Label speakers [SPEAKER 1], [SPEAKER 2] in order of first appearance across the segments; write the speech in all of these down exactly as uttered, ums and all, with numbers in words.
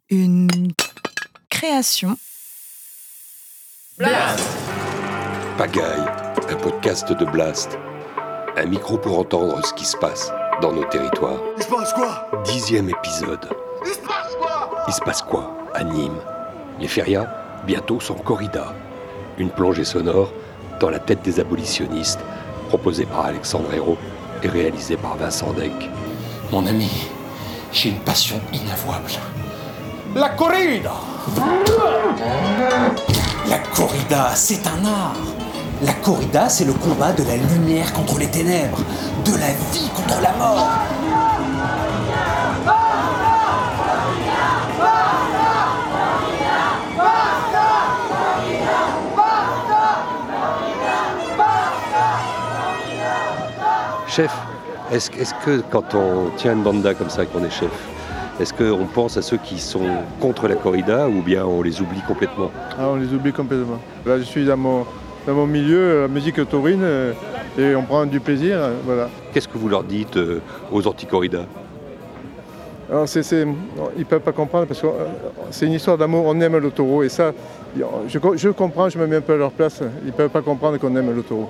[SPEAKER 1] Une création.
[SPEAKER 2] Blast!
[SPEAKER 3] Pagaille, un podcast de Blast. Un micro pour entendre ce qui se passe dans nos territoires.
[SPEAKER 2] Il se passe quoi?
[SPEAKER 3] Dixième épisode.
[SPEAKER 2] Il se passe quoi?
[SPEAKER 3] Il se passe quoi à Nîmes? Les férias, bientôt sans corrida. Une plongée sonore dans la tête des abolitionnistes, proposée par Alexandre Hérault et réalisée par Vincent Deck.
[SPEAKER 4] Mon ami, j'ai une passion inavouable. La corrida! La corrida, c'est un art. La corrida, c'est le combat de la lumière contre les ténèbres, de la vie contre la mort.
[SPEAKER 3] Chef, est-ce, est-ce que quand on tient une banda comme ça, qu'on est chef, est-ce qu'on pense à ceux qui sont contre la corrida ou bien on les oublie complètement?
[SPEAKER 5] Ah, on les oublie complètement. Là, je suis dans mon, dans mon milieu, la musique taurine, euh, et on prend du plaisir, euh, voilà.
[SPEAKER 3] Qu'est-ce que vous leur dites euh, aux anti-corrida?
[SPEAKER 5] Alors, c'est, c'est, non, ils ne peuvent pas comprendre parce que euh, c'est une histoire d'amour, on aime le taureau, et ça, je, je comprends, je me mets un peu à leur place, ils ne peuvent pas comprendre qu'on aime le taureau.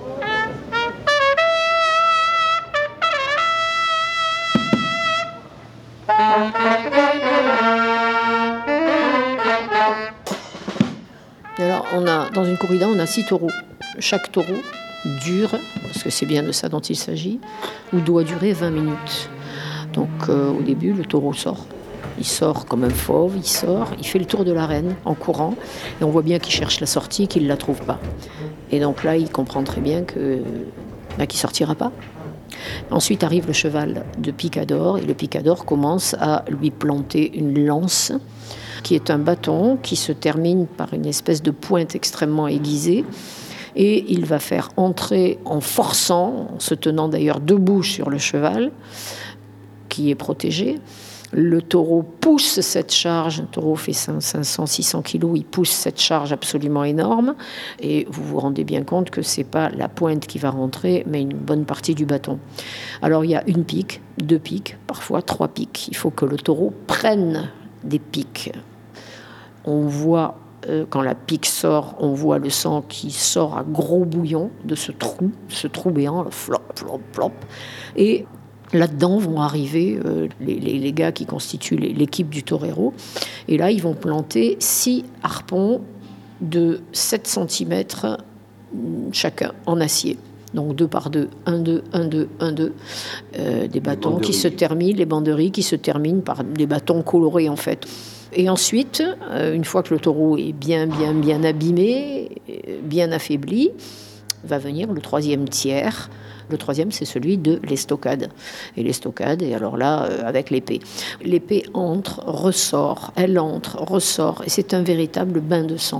[SPEAKER 6] Alors, on a, dans une corrida, on a six taureaux. Chaque taureau dure, parce que c'est bien de ça dont il s'agit, ou doit durer vingt minutes. Donc, euh, au début, le taureau sort. Il sort comme un fauve, il sort, il fait le tour de l'arène en courant, et on voit bien qu'il cherche la sortie et qu'il ne la trouve pas. Et donc là, il comprend très bien que, bah, qu'il ne sortira pas. Ensuite arrive le cheval de picador, et le picador commence à lui planter une lance, qui est un bâton qui se termine par une espèce de pointe extrêmement aiguisée. Et il va faire entrer en forçant, en se tenant d'ailleurs debout sur le cheval, qui est protégé. Le taureau pousse cette charge, un taureau fait cinq cents à six cents kilos, il pousse cette charge absolument énorme. Et vous vous rendez bien compte que ce n'est pas la pointe qui va rentrer, mais une bonne partie du bâton. Alors il y a une pique, deux piques, parfois trois piques. Il faut que le taureau prenne des piques. On voit, euh, quand la pique sort, on voit le sang qui sort à gros bouillon de ce trou, ce trou béant, là, flop, flop, flop. Et là-dedans vont arriver euh, les, les, les gars qui constituent les, l'équipe du torero. Et là, ils vont planter six harpons de sept centimètres chacun en acier. Donc deux par deux, un, deux, un, deux, un, deux. Euh, des bâtons qui se terminent, les banderies qui se terminent par des bâtons colorés en fait. Et ensuite, euh, une fois que le taureau est bien, bien, bien abîmé, bien affaibli, va venir le troisième tiers. Le troisième, c'est celui de l'estocade. Et l'estocade, et alors là, euh, avec l'épée. L'épée entre, ressort, elle entre, ressort, et c'est un véritable bain de sang.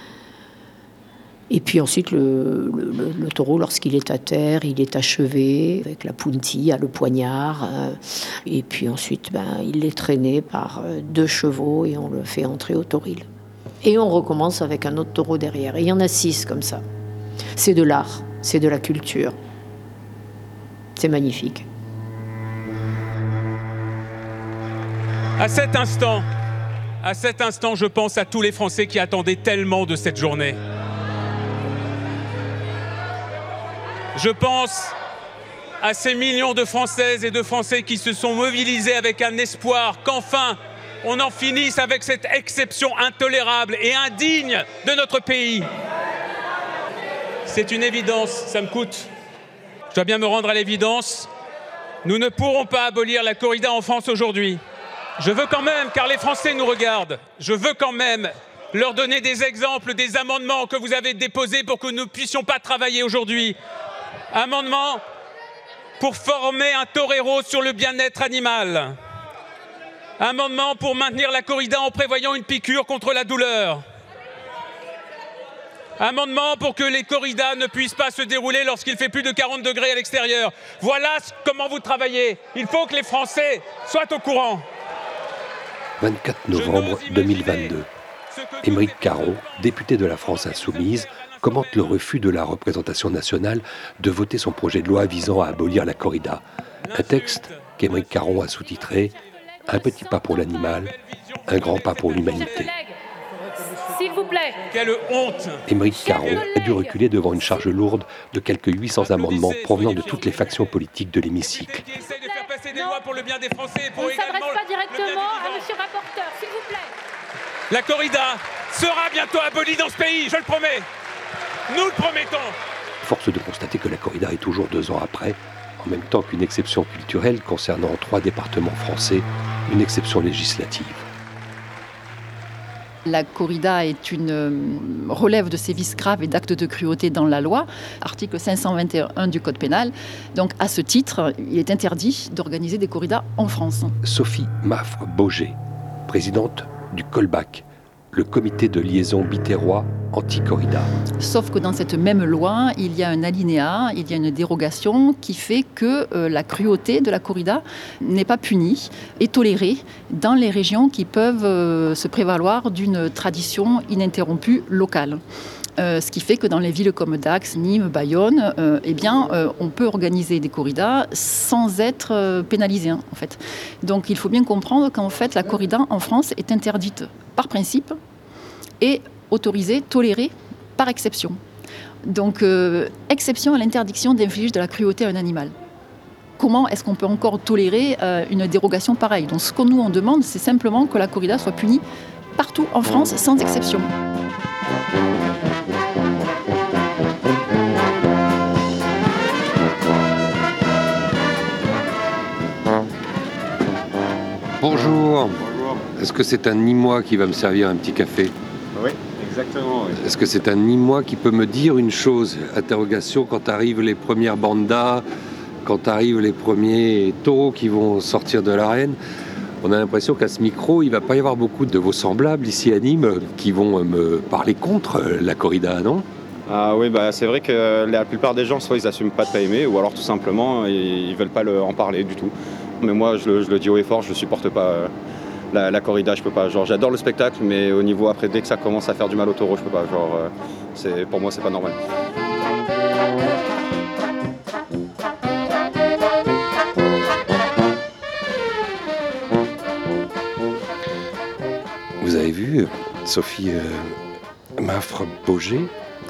[SPEAKER 6] Et puis ensuite, le, le, le, le taureau, lorsqu'il est à terre, il est achevé avec la puntilla, le poignard. Euh, et puis ensuite, ben, il est traîné par euh, deux chevaux et on le fait entrer au toril. Et on recommence avec un autre taureau derrière. Et il y en a six comme ça. C'est de l'art, c'est de la culture. C'est magnifique.
[SPEAKER 7] À cet instant, à cet instant, je pense à tous les Français qui attendaient tellement de cette journée. Je pense à ces millions de Françaises et de Français qui se sont mobilisés avec un espoir qu'enfin on en finisse avec cette exception intolérable et indigne de notre pays. C'est une évidence, ça me coûte. Je dois bien me rendre à l'évidence. Nous ne pourrons pas abolir la corrida en France aujourd'hui. Je veux quand même, car les Français nous regardent, je veux quand même leur donner des exemples, des amendements que vous avez déposés pour que nous ne puissions pas travailler aujourd'hui. Amendement pour former un torero sur le bien-être animal. Amendement pour maintenir la corrida en prévoyant une piqûre contre la douleur. Amendement pour que les corridas ne puissent pas se dérouler lorsqu'il fait plus de quarante degrés à l'extérieur. Voilà comment vous travaillez. Il faut que les Français soient au courant.
[SPEAKER 3] vingt-quatre novembre deux mille vingt-deux. Aymeric Caron, député de la France insoumise, commente le refus de la représentation nationale de voter son projet de loi visant à abolir la corrida. Un texte qu'Aymeric Caron a sous-titré « Un petit pas pour l'animal, un grand pas pour l'humanité.
[SPEAKER 8] S'il vous plaît.
[SPEAKER 7] Quelle honte!
[SPEAKER 3] Émeric Caron a dû reculer devant une charge lourde de quelques huit cents amendements provenant de toutes les factions politiques de l'hémicycle.
[SPEAKER 7] Qui essaie de faire passer des lois pour le bien des Français et pour
[SPEAKER 8] On ne s'adresse
[SPEAKER 7] également
[SPEAKER 8] pas
[SPEAKER 7] le bien
[SPEAKER 8] directement
[SPEAKER 7] des
[SPEAKER 8] à
[SPEAKER 7] vivants.
[SPEAKER 8] monsieur le rapporteur, s'il vous plaît.
[SPEAKER 7] La corrida sera bientôt abolie dans ce pays, je le promets. Nous le promettons.
[SPEAKER 3] Force de constater que la corrida est toujours deux ans après, en même temps qu'une exception culturelle concernant trois départements français, une exception législative.
[SPEAKER 9] La corrida est une euh, relève de sévices graves et d'actes de cruauté dans la loi, article cinq cent vingt et un du Code pénal. Donc à ce titre, il est interdit d'organiser des corridas en France.
[SPEAKER 3] Sophie Maffre-Baugé, présidente du Colbac, le comité de liaison biterrois anti-corrida.
[SPEAKER 9] Sauf que dans cette même loi, il y a un alinéa, il y a une dérogation qui fait que euh, la cruauté de la corrida n'est pas punie et tolérée dans les régions qui peuvent euh, se prévaloir d'une tradition ininterrompue locale. Euh, ce qui fait que dans les villes comme Dax, Nîmes, Bayonne, euh, eh bien, euh, on peut organiser des corridas sans être euh, pénalisé, hein, en fait. Donc il faut bien comprendre qu'en fait, la corrida en France est interdite par principe et autorisée, tolérée par exception. Donc, euh, exception à l'interdiction d'infliger de la cruauté à un animal. Comment est-ce qu'on peut encore tolérer euh, une dérogation pareille? Donc ce que nous on demande, c'est simplement que la corrida soit punie partout en France, sans exception.
[SPEAKER 3] Bonjour. Bonjour. Est-ce que c'est un Nîmois qui va me servir un petit café?
[SPEAKER 10] Oui, exactement. Oui.
[SPEAKER 3] Est-ce que c'est un Nîmois qui peut me dire une chose? Interrogation, quand arrivent les premières bandas, quand arrivent les premiers taureaux qui vont sortir de l'arène, on a l'impression qu'à ce micro, il ne va pas y avoir beaucoup de vos semblables ici à Nîmes qui vont me parler contre la corrida, non?
[SPEAKER 10] Ah oui, bah, c'est vrai que la plupart des gens, soit ils n'assument pas de pas aimer, ou alors tout simplement, ils ne veulent pas le, en parler du tout. Mais moi, je le, je le dis haut et fort, je ne supporte pas euh, la, la corrida, je peux pas. Genre, j'adore le spectacle, mais au niveau après, dès que ça commence à faire du mal au taureau, je peux pas. Genre, euh, c'est, pour moi, c'est pas normal.
[SPEAKER 3] Vous avez vu, Sophie euh, Maffre-Baugé,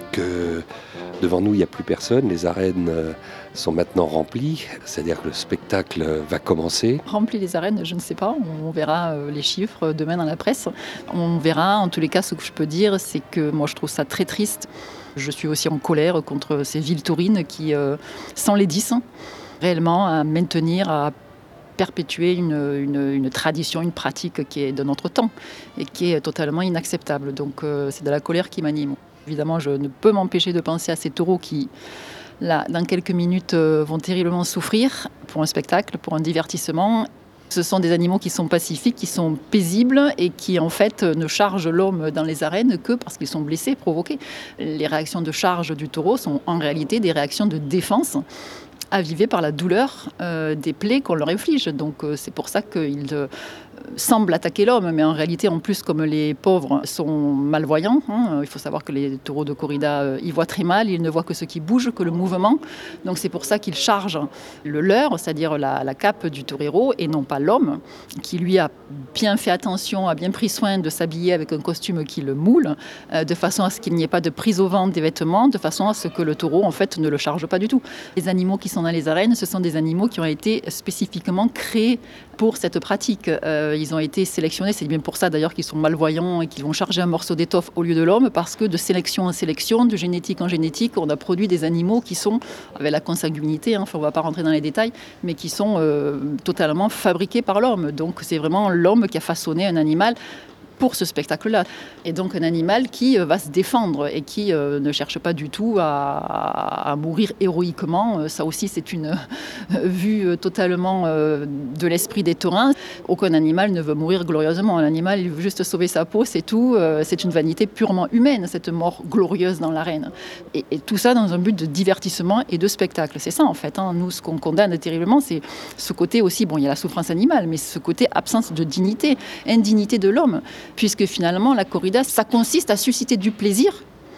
[SPEAKER 3] que devant nous, il n'y a plus personne. Les arènes euh, sont maintenant remplies, c'est-à-dire que le spectacle va commencer.
[SPEAKER 9] Remplir les arènes, je ne sais pas. On verra euh, les chiffres demain dans la presse. On verra. En tous les cas, ce que je peux dire, c'est que moi, je trouve ça très triste. Je suis aussi en colère contre ces villes taurines qui euh, s'enlaidissent réellement à maintenir, à perpétuer une, une, une tradition, une pratique qui est de notre temps et qui est totalement inacceptable. Donc euh, c'est de la colère qui m'anime. Évidemment, je ne peux m'empêcher de penser à ces taureaux qui, là, dans quelques minutes, euh, vont terriblement souffrir pour un spectacle, pour un divertissement. Ce sont des animaux qui sont pacifiques, qui sont paisibles et qui, en fait, ne chargent l'homme dans les arènes que parce qu'ils sont blessés, provoqués. Les réactions de charge du taureau sont en réalité des réactions de défense avivées par la douleur euh, des plaies qu'on leur inflige. Donc euh, c'est pour ça qu'ils euh, semblent attaquer l'homme, mais en réalité, en plus, comme les pauvres sont malvoyants, hein, il faut savoir que les taureaux de corrida, euh, ils voient très mal, ils ne voient que ce qui bouge, que le mouvement. Donc c'est pour ça qu'ils chargent le leur, c'est-à-dire la, la cape du torero, et non pas l'homme, qui lui a bien fait attention, a bien pris soin de s'habiller avec un costume qui le moule, euh, de façon à ce qu'il n'y ait pas de prise au vent des vêtements, de façon à ce que le taureau, en fait, ne le charge pas du tout. Les animaux qui sont dans les arènes, ce sont des animaux qui ont été spécifiquement créés pour cette pratique. Euh, ils ont été sélectionnés, c'est bien pour ça d'ailleurs qu'ils sont malvoyants et qu'ils vont charger un morceau d'étoffe au lieu de l'homme, parce que de sélection en sélection, de génétique en génétique, on a produit des animaux qui sont, avec la consanguinité, hein, on ne va pas rentrer dans les détails, mais qui sont euh, totalement fabriqués par l'homme. Donc c'est vraiment l'homme qui a façonné un animal pour ce spectacle-là. Et donc un animal qui euh, va se défendre et qui euh, ne cherche pas du tout à, à mourir héroïquement. Euh, ça aussi, c'est une euh, vue euh, totalement euh, de l'esprit des taurins. Aucun animal ne veut mourir glorieusement. L'animal, il veut juste sauver sa peau, c'est tout. Euh, c'est une vanité purement humaine, cette mort glorieuse dans l'arène. Et, et tout ça dans un but de divertissement et de spectacle. C'est ça, en fait. Hein. Nous, ce qu'on condamne terriblement, c'est ce côté aussi, bon, il y a la souffrance animale, mais ce côté absence de dignité, indignité de l'homme. Puisque finalement, la corrida, ça consiste à susciter du plaisir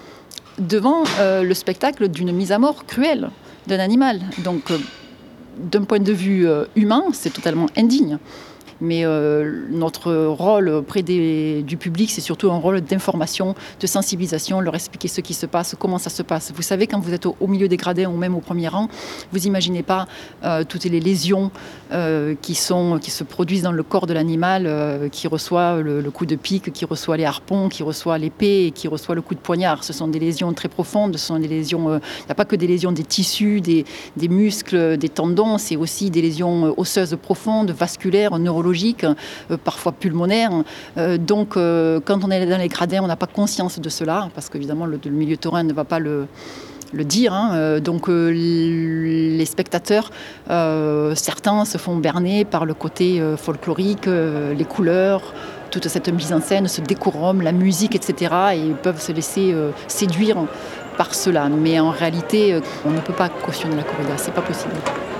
[SPEAKER 9] devant euh, le spectacle d'une mise à mort cruelle d'un animal. Donc, euh, d'un point de vue euh, humain, c'est totalement indigne. Mais euh, notre rôle auprès des, du public, c'est surtout un rôle d'information, de sensibilisation, leur expliquer ce qui se passe, comment ça se passe. Vous savez, quand vous êtes au, au milieu des gradins ou même au premier rang, vous imaginez pas euh, toutes les lésions euh, qui, sont, qui se produisent dans le corps de l'animal, euh, qui reçoit le, le coup de pique, qui reçoit les harpons, qui reçoit l'épée et qui reçoit le coup de poignard. Ce sont des lésions très profondes, ce sont des lésions, il euh, n'y a pas que des lésions des tissus, des, des muscles, des tendons, c'est aussi des lésions osseuses profondes, vasculaires, neurologiques, euh, parfois pulmonaires. Euh, donc euh, quand on est dans les gradins, on n'a pas conscience de cela, parce qu'évidemment le, le milieu taurin ne va pas le... le dire. Hein. Euh, donc euh, les spectateurs, euh, certains se font berner par le côté euh, folklorique, euh, les couleurs, toute cette mise en scène, ce décorum, la musique, et cetera. Et ils peuvent se laisser euh, séduire par cela. Mais en réalité, euh, on ne peut pas cautionner la corrida, c'est pas possible.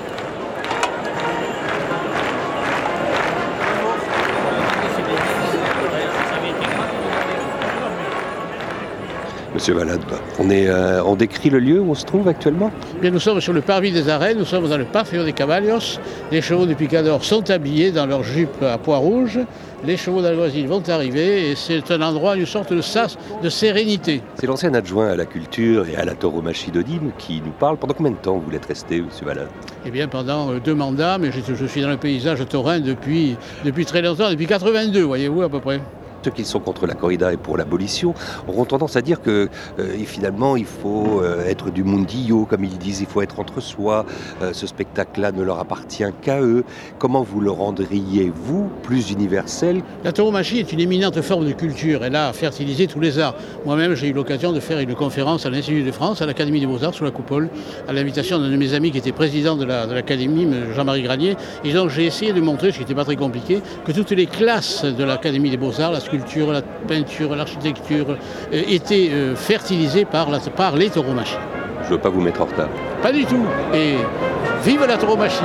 [SPEAKER 3] Monsieur Valade, on, est, euh, on décrit le lieu où on se trouve actuellement ?
[SPEAKER 11] Bien, nous sommes sur le parvis des arènes, nous sommes dans le Parfeo de Caballos. Les chevaux du Picador sont habillés dans leurs jupes à pois rouges. Les chevaux d'Algoisille vont arriver et c'est un endroit, une sorte de sas de sérénité.
[SPEAKER 3] C'est l'ancien adjoint à la culture et à la tauromachie de Nîmes qui nous parle. Pendant combien de temps vous l'êtes resté, monsieur Valade ?
[SPEAKER 11] Eh bien, pendant deux mandats, mais je, je suis dans le paysage taurin depuis, depuis très longtemps, depuis quatre-vingt-deux, voyez-vous, à peu près.
[SPEAKER 3] Ceux qui sont contre la corrida et pour l'abolition auront tendance à dire que euh, finalement il faut euh, être du mundillo, comme ils disent, il faut être entre soi, euh, ce spectacle-là ne leur appartient qu'à eux. Comment vous le rendriez, vous, plus universel ?
[SPEAKER 11] La tauromachie est une éminente forme de culture, elle a fertilisé tous les arts. Moi-même, j'ai eu l'occasion de faire une conférence à l'Institut de France, à l'Académie des Beaux-Arts, sous la coupole, à l'invitation d'un de mes amis qui était président de, la, de l'Académie, Jean-Marie Granier. Et donc j'ai essayé de montrer, ce qui n'était pas très compliqué, que toutes les classes de l'Académie des Beaux-Arts, la sculpture, la peinture, l'architecture, euh, étaient euh, fertilisées par, la, par les tauromachie.
[SPEAKER 3] Je ne veux pas vous mettre en retard.
[SPEAKER 11] Pas du tout. Et vive la tauromachie.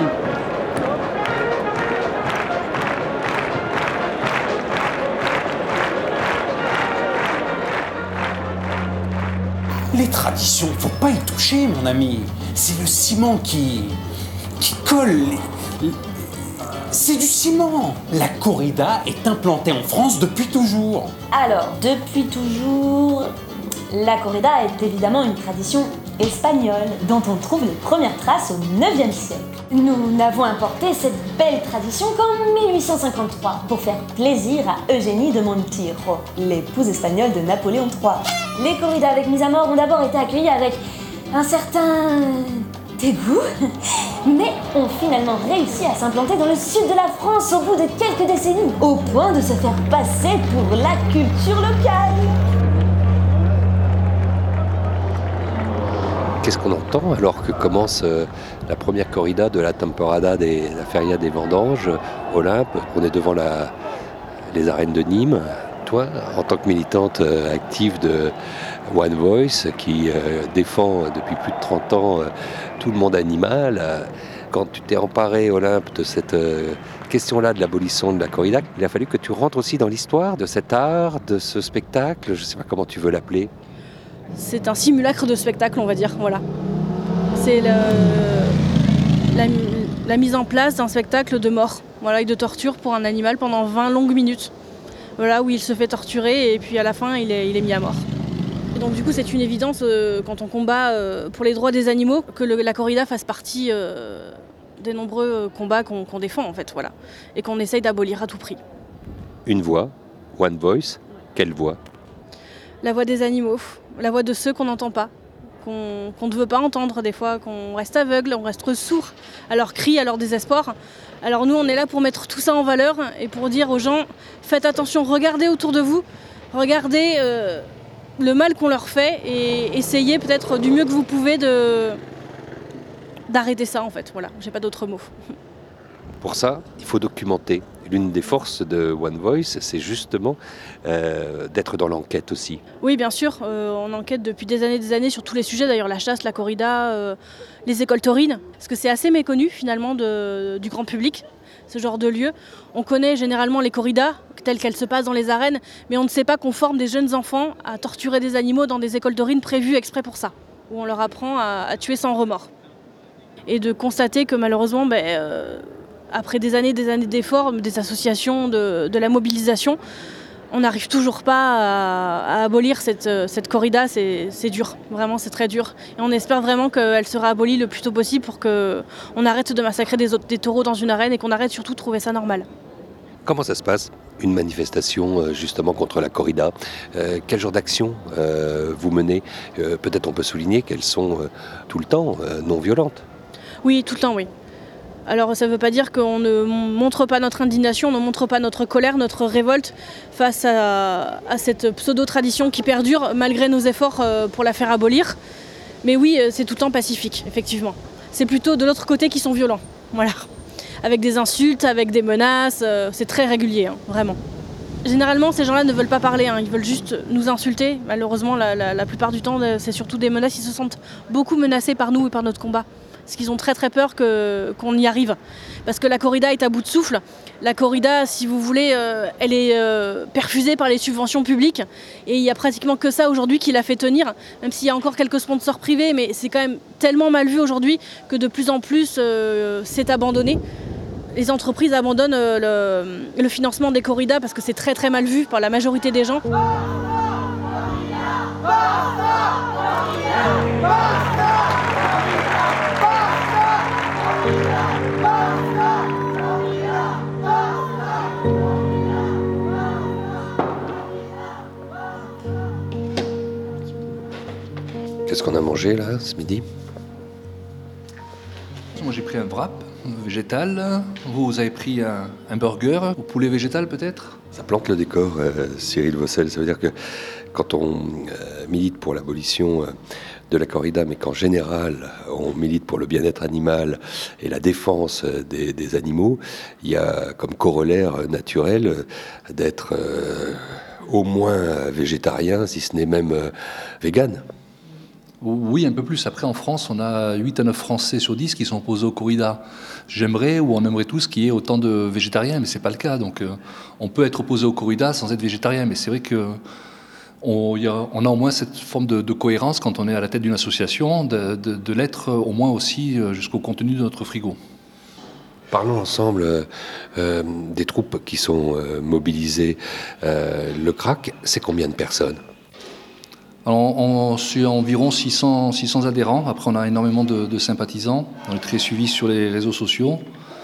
[SPEAKER 4] Les traditions, il ne faut pas y toucher, mon ami. C'est le ciment qui, qui colle. Les, les, C'est du ciment. La corrida est implantée en France depuis toujours.
[SPEAKER 12] Alors, depuis toujours, la corrida est évidemment une tradition espagnole dont on trouve les premières traces au neuvième siècle. Nous n'avons importé cette belle tradition qu'en mille huit cent cinquante-trois pour faire plaisir à Eugénie de Montijo, l'épouse espagnole de Napoléon trois. Les corridas avec mise à mort ont d'abord été accueillies avec un certain dégoût, mais ont finalement réussi à s'implanter dans le sud de la France au bout de quelques décennies, au point de se faire passer pour la culture locale.
[SPEAKER 3] Qu'est-ce qu'on entend alors que commence euh, la première corrida de la temporada des la feria des vendanges, Olympe? On est devant la, les arènes de Nîmes. Toi, en tant que militante euh, active de One Voice, qui euh, défend depuis plus de trente ans euh, tout le monde animal, euh, quand tu t'es emparé, Olympe, de cette euh, question-là de l'abolition de la corrida, il a fallu que tu rentres aussi dans l'histoire de cet art, de ce spectacle, je ne sais pas comment tu veux l'appeler.
[SPEAKER 13] C'est un simulacre de spectacle, on va dire, voilà. C'est le, la, la mise en place d'un spectacle de mort, voilà, et de torture pour un animal pendant vingt longues minutes. Voilà, où il se fait torturer et puis à la fin, il est, il est mis à mort. Et donc du coup, c'est une évidence euh, quand on combat euh, pour les droits des animaux que le, la corrida fasse partie euh, des nombreux combats qu'on, qu'on défend, en fait, voilà, et qu'on essaye d'abolir à tout prix.
[SPEAKER 3] Une voix, One Voice, quelle voix ?
[SPEAKER 13] La voix des animaux, la voix de ceux qu'on n'entend pas, qu'on, qu'on ne veut pas entendre des fois, qu'on reste aveugle, on reste sourd à leurs cris, à leur désespoir. Alors nous, on est là pour mettre tout ça en valeur et pour dire aux gens, faites attention, regardez autour de vous, regardez euh, le mal qu'on leur fait et essayez peut-être du mieux que vous pouvez de, d'arrêter ça en fait. Voilà, j'ai pas d'autres mots.
[SPEAKER 3] Pour ça, il faut documenter. L'une des forces de One Voice, c'est justement euh, d'être dans l'enquête aussi.
[SPEAKER 13] Oui, bien sûr. Euh, on enquête depuis des années et des années sur tous les sujets, d'ailleurs la chasse, la corrida, euh, les écoles taurines. Parce que c'est assez méconnu finalement de, du grand public, ce genre de lieu. On connaît généralement les corridas, telles qu'elles se passent dans les arènes, mais on ne sait pas qu'on forme des jeunes enfants à torturer des animaux dans des écoles taurines prévues exprès pour ça, où on leur apprend à, à tuer sans remords. Et de constater que malheureusement, ben, euh, après des années des années d'efforts, des associations, de, de la mobilisation, on n'arrive toujours pas à, à abolir cette, cette corrida, c'est, c'est dur, vraiment c'est très dur. Et on espère vraiment qu'elle sera abolie le plus tôt possible pour qu'on arrête de massacrer des, autres, des taureaux dans une arène et qu'on arrête surtout de trouver ça normal.
[SPEAKER 3] Comment ça se passe, une manifestation justement contre la corrida? euh, Quel genre d'action euh, vous menez? euh, Peut-être on peut souligner qu'elles sont euh, tout le temps euh, non violentes.
[SPEAKER 13] Oui, tout le temps, oui. Alors ça ne veut pas dire qu'on ne montre pas notre indignation, on ne montre pas notre colère, notre révolte face à, à cette pseudo-tradition qui perdure malgré nos efforts pour la faire abolir. Mais oui, c'est tout le temps pacifique, effectivement. C'est plutôt de l'autre côté qui sont violents, voilà. Avec des insultes, avec des menaces, c'est très régulier, hein, vraiment. Généralement, ces gens-là ne veulent pas parler, hein, ils veulent juste nous insulter. Malheureusement, la, la, la plupart du temps, c'est surtout des menaces, ils se sentent beaucoup menacés par nous et par notre combat. Parce qu'ils ont très très peur que, qu'on y arrive. Parce que la corrida est à bout de souffle. La corrida, si vous voulez, euh, elle est euh, perfusée par les subventions publiques. Et il n'y a pratiquement que ça aujourd'hui qui la fait tenir. Même s'il y a encore quelques sponsors privés, mais c'est quand même tellement mal vu aujourd'hui que de plus en plus euh, c'est abandonné. Les entreprises abandonnent euh, le, le financement des corridas parce que c'est très très mal vu par la majorité des gens.
[SPEAKER 3] Qu'est-ce qu'on a mangé là ce midi?
[SPEAKER 14] Moi j'ai pris un wrap végétal, vous, vous avez pris un, un burger au poulet végétal peut-être?
[SPEAKER 3] Ça plante le décor, euh, Cyril Vaucel. Ça veut dire que quand on euh, milite pour l'abolition euh, de la corrida, mais qu'en général on milite pour le bien-être animal et la défense des, des animaux, il y a comme corollaire naturel d'être euh, au moins végétarien, si ce n'est même euh, vegan.
[SPEAKER 14] Oui, un peu plus. Après, en France, on a huit à neuf Français sur dix qui sont opposés aux corridas. J'aimerais, ou on aimerait tous, qu'il y ait autant de végétariens, mais ce n'est pas le cas. Donc, euh, on peut être opposé aux corridas sans être végétarien. Mais c'est vrai qu'on a, on a au moins cette forme de, de cohérence quand on est à la tête d'une association, de, de, de l'être au moins aussi jusqu'au contenu de notre frigo.
[SPEAKER 3] Parlons ensemble euh, des troupes qui sont euh, mobilisées. Euh, le C R A C, c'est combien de personnes?
[SPEAKER 14] Alors, on suit environ six cents, six cents adhérents. Après, on a énormément de, de sympathisants. On est très suivis sur les réseaux sociaux.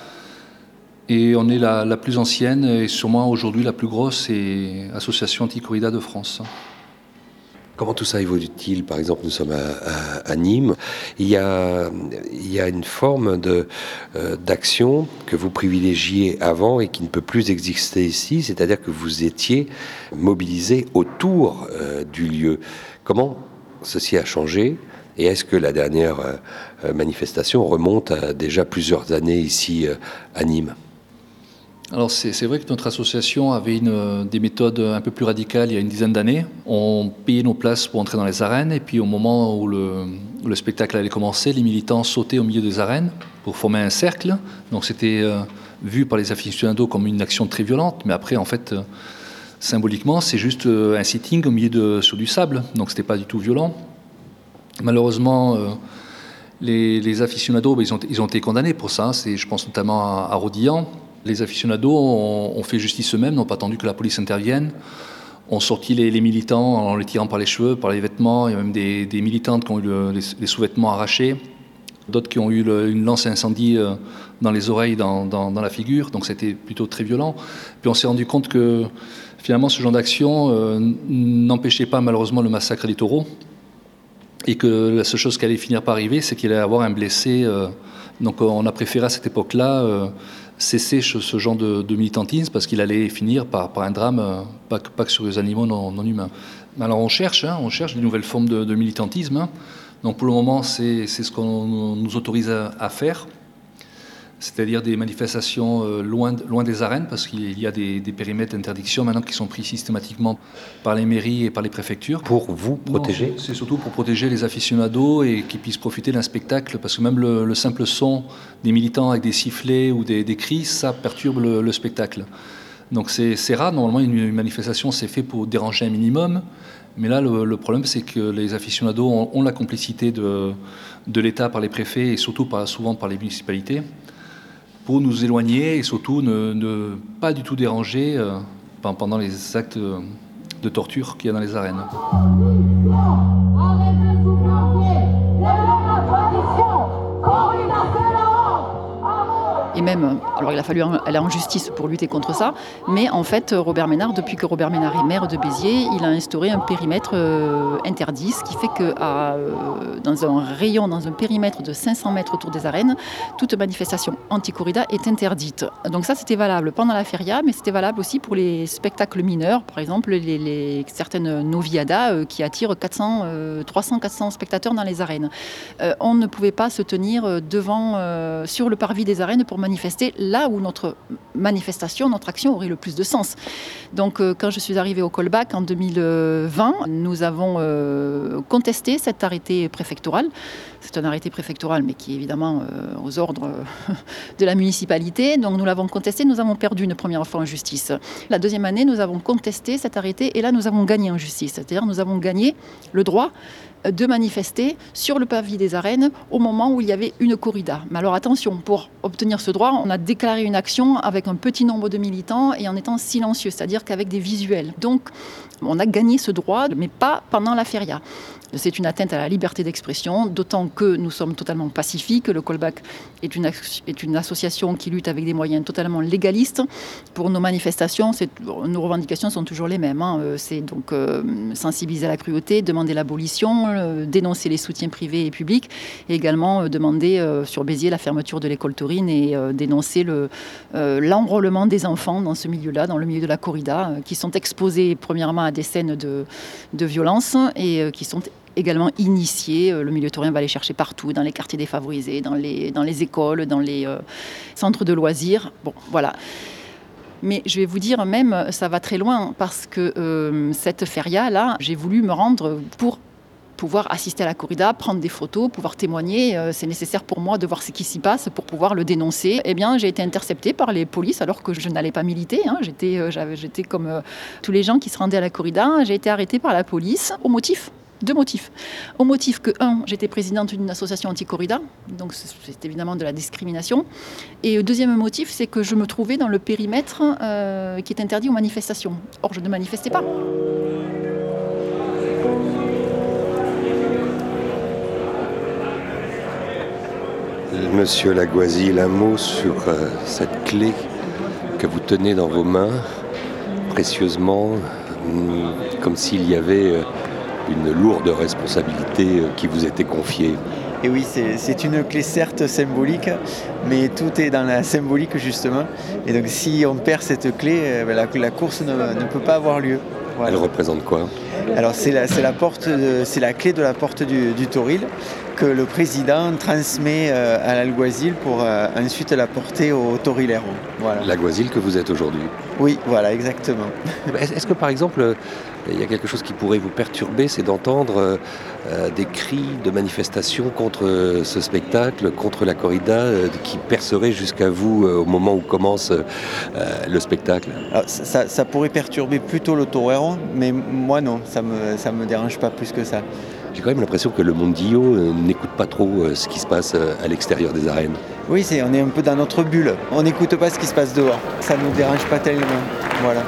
[SPEAKER 14] Et on est la, la plus ancienne et sûrement aujourd'hui la plus grosse et association anti-corrida de France.
[SPEAKER 3] Comment tout ça évolue-t-il? Par exemple, nous sommes à, à, à Nîmes. Il y a, il y a une forme de, euh, d'action que vous privilégiez avant et qui ne peut plus exister ici, c'est-à-dire que vous étiez mobilisés autour euh, du lieu. Comment ceci a changé? Et est-ce que la dernière euh, manifestation remonte à déjà plusieurs années ici euh, à Nîmes?
[SPEAKER 14] Alors c'est, c'est vrai que notre association avait une, des méthodes un peu plus radicales il y a une dizaine d'années. On payait nos places pour entrer dans les arènes et puis au moment où le, où le spectacle allait commencer, les militants sautaient au milieu des arènes pour former un cercle. Donc c'était euh, vu par les aficionados comme une action très violente, mais après en fait euh, symboliquement c'est juste euh, un sitting au milieu de, sur du sable, donc c'était pas du tout violent. Malheureusement euh, les, les aficionados ben, ils, ont, ils ont été condamnés pour ça, c'est, je pense notamment à, à Rodilhan. Les aficionados ont, ont fait justice eux-mêmes, n'ont pas attendu que la police intervienne, ont sorti les, les militants en les tirant par les cheveux, par les vêtements. Il y a même des, des militantes qui ont eu le, les, les sous-vêtements arrachés, d'autres qui ont eu le, une lance incendie dans les oreilles, dans, dans, dans la figure, donc c'était plutôt très violent. Puis on s'est rendu compte que finalement ce genre d'action euh, n'empêchait pas malheureusement le massacre des taureaux, et que la seule chose qui allait finir par arriver, c'est qu'il allait y avoir un blessé. Euh, donc on a préféré à cette époque-là euh, cesser ce genre de, de militantisme parce qu'il allait finir par, par un drame, euh, pas, pas que sur les animaux non, non humains. Alors on cherche, hein, on cherche de nouvelles formes de, de militantisme. Hein. Donc pour le moment, c'est, c'est ce qu'on nous autorise à, à faire, c'est-à-dire des manifestations euh, loin, loin des arènes, parce qu'il y a des, des périmètres d'interdiction maintenant qui sont pris systématiquement par les mairies et par les préfectures.
[SPEAKER 3] Pour vous protéger?
[SPEAKER 14] Non, c'est surtout pour protéger les aficionados et qu'ils puissent profiter d'un spectacle, parce que même le, le simple son des militants avec des sifflets ou des, des cris, ça perturbe le, le spectacle. Donc c'est, c'est rare, normalement une, une manifestation c'est fait pour déranger un minimum, mais là le, le problème c'est que les aficionados ont, ont la complicité de, de l'État par les préfets et surtout par, souvent par les municipalités, pour nous éloigner et surtout ne, ne pas du tout déranger euh, pendant les actes de torture qu'il y a dans les arènes.
[SPEAKER 9] Et même, alors il a fallu aller en justice pour lutter contre ça, mais en fait, Robert Ménard, depuis que Robert Ménard est maire de Béziers, il a instauré un périmètre euh, interdit, ce qui fait que à, euh, dans un rayon, dans un périmètre de cinq cents mètres autour des arènes, toute manifestation anti-corrida est interdite. Donc ça, c'était valable pendant la feria, mais c'était valable aussi pour les spectacles mineurs, par exemple les, les, certaines noviadas euh, qui attirent quatre cents, euh, trois cents, quatre cents spectateurs dans les arènes. Euh, on ne pouvait pas se tenir devant, euh, sur le parvis des arènes pour manifester là où notre manifestation, notre action aurait le plus de sens. Donc euh, quand je suis arrivée au Colbac en deux mille vingt, nous avons euh, contesté cet arrêté préfectoral. C'est un arrêté préfectoral, mais qui est évidemment euh, aux ordres euh, de la municipalité. Donc nous l'avons contesté, nous avons perdu une première fois en justice. La deuxième année, nous avons contesté cet arrêté et là, nous avons gagné en justice. C'est-à-dire nous avons gagné le droit de manifester sur le pavis des arènes au moment où il y avait une corrida. Mais alors attention, pour obtenir ce droit, on a déclaré une action avec un petit nombre de militants et en étant silencieux, c'est-à-dire qu'avec des visuels. Donc on a gagné ce droit, mais pas pendant la feria. C'est une atteinte à la liberté d'expression, d'autant que nous sommes totalement pacifiques. Le Colbac est une, est une association qui lutte avec des moyens totalement légalistes. Pour nos manifestations, nos revendications sont toujours les mêmes. Hein. C'est donc euh, sensibiliser à la cruauté, demander l'abolition, euh, dénoncer les soutiens privés et publics, et également euh, demander euh, sur Béziers la fermeture de l'école taurine et euh, dénoncer le, euh, l'enrôlement des enfants dans ce milieu-là, dans le milieu de la corrida, euh, qui sont exposés premièrement à des scènes de, de violence et euh, qui sont également initiés. Le milieu taurin va les chercher partout, dans les quartiers défavorisés, dans les, dans les écoles, dans les euh, centres de loisirs. Bon, voilà. Mais je vais vous dire, même, ça va très loin, parce que euh, cette feria-là, j'ai voulu me rendre pour pouvoir assister à la corrida, prendre des photos, pouvoir témoigner. Euh, c'est nécessaire pour moi de voir ce qui s'y passe pour pouvoir le dénoncer. Eh bien, j'ai été interceptée par les polices alors que je n'allais pas militer. Hein. J'étais, euh, j'avais, j'étais comme euh, tous les gens qui se rendaient à la corrida. J'ai été arrêtée par la police au motif Deux motifs. Au motif que, un, j'étais présidente d'une association anti-corrida, donc c'est évidemment de la discrimination. Et le deuxième motif, c'est que je me trouvais dans le périmètre euh, qui est interdit aux manifestations. Or, je ne manifestais pas.
[SPEAKER 3] Monsieur Lagoisille, un mot sur euh, cette clé que vous tenez dans vos mains, précieusement, comme s'il y avait Euh, une lourde responsabilité qui vous était confiée.
[SPEAKER 15] Et oui, c'est, c'est une clé certes symbolique, mais tout est dans la symbolique justement. Et donc si on perd cette clé, la, la course ne, ne peut pas avoir lieu. Voilà.
[SPEAKER 3] Elle représente quoi ?
[SPEAKER 15] Alors c'est la, c'est la, porte de, c'est la clé de la porte du, du Toril que le président transmet euh, à l'Alguazil pour euh, ensuite la porter au Torilero. Voilà.
[SPEAKER 3] L'Alguazil que vous êtes aujourd'hui ?
[SPEAKER 15] Oui, voilà, exactement.
[SPEAKER 3] Est-ce que par exemple, il y a quelque chose qui pourrait vous perturber, c'est d'entendre euh, des cris de manifestation contre euh, ce spectacle, contre la corrida, euh, qui percerait jusqu'à vous euh, au moment où commence euh, le spectacle ?
[SPEAKER 15] Alors, ça, ça pourrait perturber plutôt le torero, mais moi non, ça me, ça me dérange pas plus que ça.
[SPEAKER 3] J'ai quand même l'impression que le mondillo euh, n'écoute pas trop euh, ce qui se passe euh, à l'extérieur des arènes.
[SPEAKER 15] Oui, c'est, on est un peu dans notre bulle. On n'écoute pas ce qui se passe dehors. Ça ne nous dérange pas tellement. Voilà.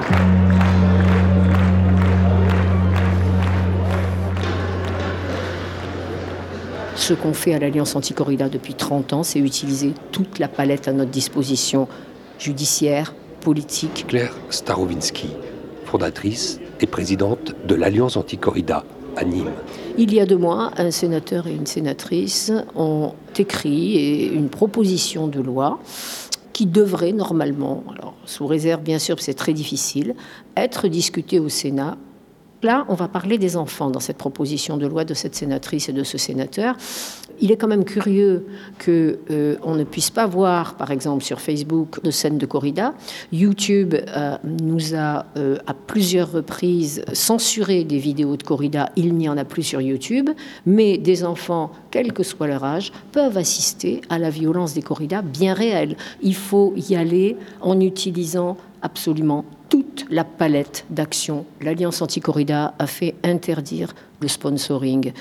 [SPEAKER 6] Ce qu'on fait à l'Alliance Anti-Corrida depuis trente ans, c'est utiliser toute la palette à notre disposition, judiciaire, politique.
[SPEAKER 3] Claire Starowinsky, fondatrice et présidente de l'Alliance Anti-Corrida à Nîmes.
[SPEAKER 6] Il y a deux mois, un sénateur et une sénatrice ont écrit une proposition de loi qui devrait normalement, alors sous réserve bien sûr, c'est très difficile, être discutée au Sénat. Là, on va parler des enfants dans cette proposition de loi de cette sénatrice et de ce sénateur. Il est quand même curieux qu'on euh, ne puisse pas voir, par exemple, sur Facebook, de scènes de corrida. YouTube euh, nous a, euh, à plusieurs reprises, censuré des vidéos de corrida. Il n'y en a plus sur YouTube. Mais des enfants, quel que soit leur âge, peuvent assister à la violence des corridas bien réelle. Il faut y aller en utilisant absolument toute la palette d'actions. L'Alliance Anti-Corrida a fait interdire le sponsoring.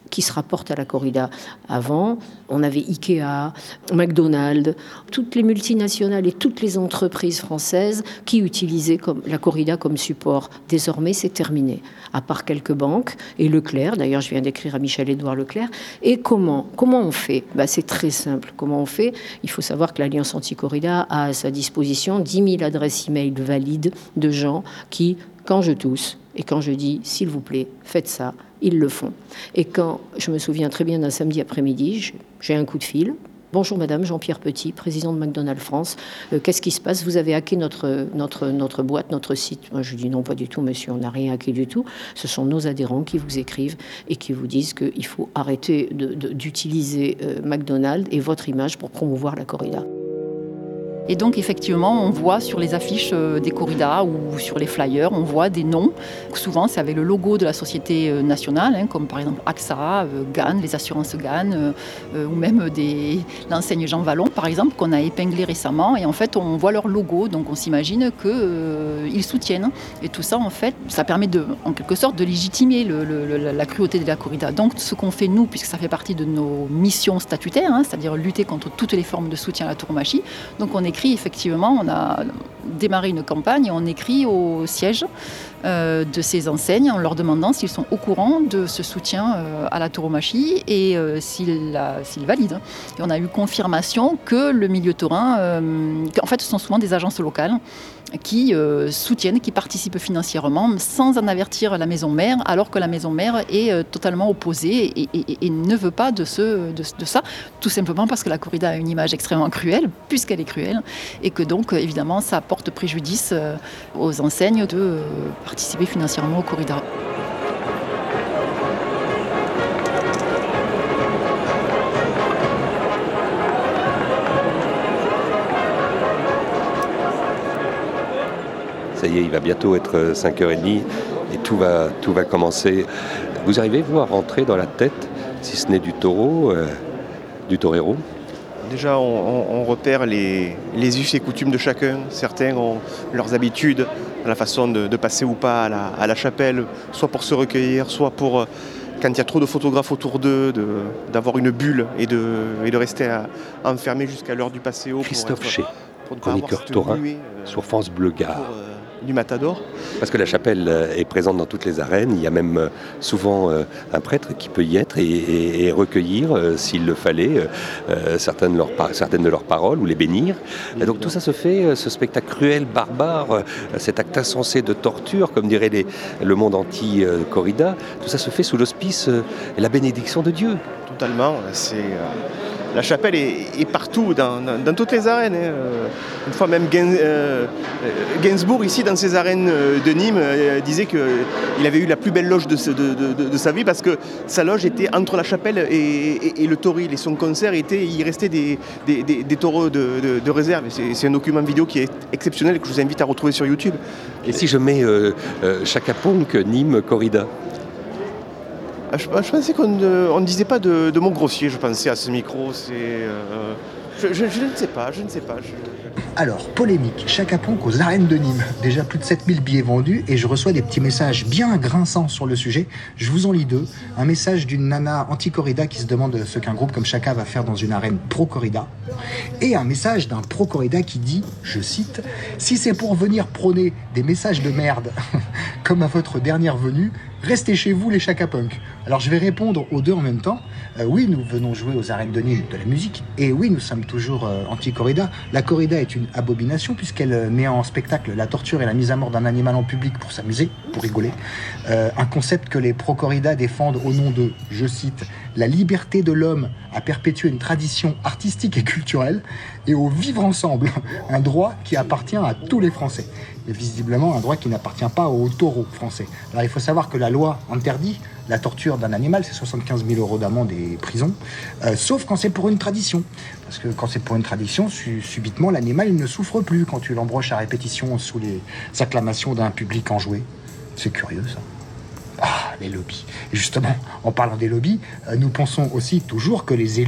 [SPEAKER 6] qui se rapportent à la corrida. Avant, on avait Ikea, McDonald's, toutes les multinationales et toutes les entreprises françaises qui utilisaient comme, la corrida comme support. Désormais, c'est terminé, à part quelques banques et Leclerc. D'ailleurs, je viens d'écrire à Michel-Édouard Leclerc. Et comment Comment on fait ? Ben, c'est très simple. Comment on fait ? Il faut savoir que l'Alliance Anti-Corrida a à sa disposition dix mille adresses e-mail valides de gens qui, quand je tousse et quand je dis « s'il vous plaît, faites ça », ils le font. Et quand, je me souviens très bien d'un samedi après-midi, j'ai un coup de fil. Bonjour madame, Jean-Pierre Petit, président de McDonald's France. Euh, qu'est-ce qui se passe ? Vous avez hacké notre, notre, notre boîte, notre site. Moi, je dis non, pas du tout, monsieur, on n'a rien hacké du tout. Ce sont nos adhérents qui vous écrivent et qui vous disent qu'il faut arrêter de, de, d'utiliser euh, McDonald's et votre image pour promouvoir la corrida.
[SPEAKER 9] Et donc, effectivement, on voit sur les affiches des corridas ou sur les flyers, on voit des noms. Souvent, c'est avec le logo de la société nationale, hein, comme par exemple A X A, euh, G A N, les assurances G A N, euh, euh, ou même des, l'enseigne Jean Vallon, par exemple, qu'on a épinglé récemment. Et en fait, on voit leur logo, donc on s'imagine qu'ils euh, soutiennent. Et tout ça, en fait, ça permet de, en quelque sorte de légitimer le, le, la cruauté de la corrida. Donc, ce qu'on fait, nous, puisque ça fait partie de nos missions statutaires, hein, c'est-à-dire lutter contre toutes les formes de soutien à la tauromachie, donc on écrit effectivement, on a démarré une campagne et on écrit au siège euh, de ces enseignes en leur demandant s'ils sont au courant de ce soutien euh, à la tauromachie et euh, s'ils, la, s'ils valident. Et on a eu confirmation que le milieu taurin, euh, en fait, ce sont souvent des agences locales qui euh, soutiennent, qui participent financièrement sans en avertir la maison mère, alors que la maison mère est euh, totalement opposée et, et, et ne veut pas de, ce, de, de ça, tout simplement parce que la corrida a une image extrêmement cruelle, puisqu'elle est cruelle, et que donc, évidemment, ça porte préjudice euh, aux enseignes de euh, participer financièrement aux corridas.
[SPEAKER 3] Ça y est, il va bientôt être cinq heures trente et tout va, tout va commencer. Vous arrivez-vous à rentrer dans la tête, si ce n'est du taureau, euh, du torero ?
[SPEAKER 16] Déjà, on, on, on repère les, les us et coutumes de chacun. Certains ont leurs habitudes, la façon de, de passer ou pas à la, à la chapelle, soit pour se recueillir, soit pour, quand il y a trop de photographes autour d'eux, de, d'avoir une bulle et de, et de rester à, enfermé jusqu'à l'heure du passéo.
[SPEAKER 3] Christophe
[SPEAKER 16] pour être,
[SPEAKER 3] Chez,
[SPEAKER 16] pour
[SPEAKER 3] chroniqueur taurin
[SPEAKER 16] nuée, euh,
[SPEAKER 3] sur France Bleu Gard.
[SPEAKER 16] Pour, euh, du Matador.
[SPEAKER 3] Parce que la chapelle est présente dans toutes les arènes. Il y a même souvent un prêtre qui peut y être et, et, et recueillir, s'il le fallait, certaines de, leurs, certaines de leurs paroles ou les bénir. Et donc tout ça se fait, ce spectacle cruel, barbare, cet acte insensé de torture, comme dirait les, le monde anti-corrida, tout ça se fait sous l'auspice et la bénédiction de Dieu.
[SPEAKER 16] Totalement. C'est... Euh... La chapelle est, est partout, dans, dans, dans toutes les arènes. Hein. Une fois même Gain, euh, Gainsbourg, ici, dans ses arènes de Nîmes, euh, disait qu'il avait eu la plus belle loge de, de, de, de sa vie parce que sa loge était entre la chapelle et, et, et le toril. Et son concert, était, il restait des, des, des, des taureaux de, de, de réserve. C'est, c'est un document vidéo qui est exceptionnel et que je vous invite à retrouver sur YouTube.
[SPEAKER 3] Et si je mets euh, euh, Chaka Ponk, Nîmes, corrida ?
[SPEAKER 16] Je, je pensais qu'on ne, on ne disait pas de, de mots grossiers, je pensais à ce micro. C'est, euh, je, je, je ne sais pas, je ne sais pas. Je, je...
[SPEAKER 17] Alors, polémique, Chaka Ponk aux arènes de Nîmes. Déjà plus de sept mille billets vendus et je reçois des petits messages bien grinçants sur le sujet. Je vous en lis deux. Un message d'une nana anti-corrida qui se demande ce qu'un groupe comme Chaka va faire dans une arène pro-corrida. Et un message d'un pro-corrida qui dit, je cite, « Si c'est pour venir prôner des messages de merde, comme à votre dernière venue, restez chez vous les Chaka Ponk. » Alors je vais répondre aux deux en même temps. Euh, oui, nous venons jouer aux arènes de Nîmes de la musique. Et oui, nous sommes toujours euh, anti-corrida. La corrida est une abomination puisqu'elle met en spectacle la torture et la mise à mort d'un animal en public pour s'amuser, pour rigoler. Euh, un concept que les pro-corrida défendent au nom de, je cite, la liberté de l'homme à perpétuer une tradition artistique et culturelle et au vivre ensemble, un droit qui appartient à tous les Français. Et visiblement un droit qui n'appartient pas aux taureaux français. Alors il faut savoir que la loi interdit la torture d'un animal, c'est soixante-quinze mille euros d'amende et prison, euh, sauf quand c'est pour une tradition. Parce que quand c'est pour une tradition, su- subitement l'animal il ne souffre plus quand tu l'embroches à répétition sous les acclamations d'un public enjoué. C'est curieux ça. Ah, les lobbies. Et justement, en parlant des lobbies, euh, nous pensons aussi toujours que les élus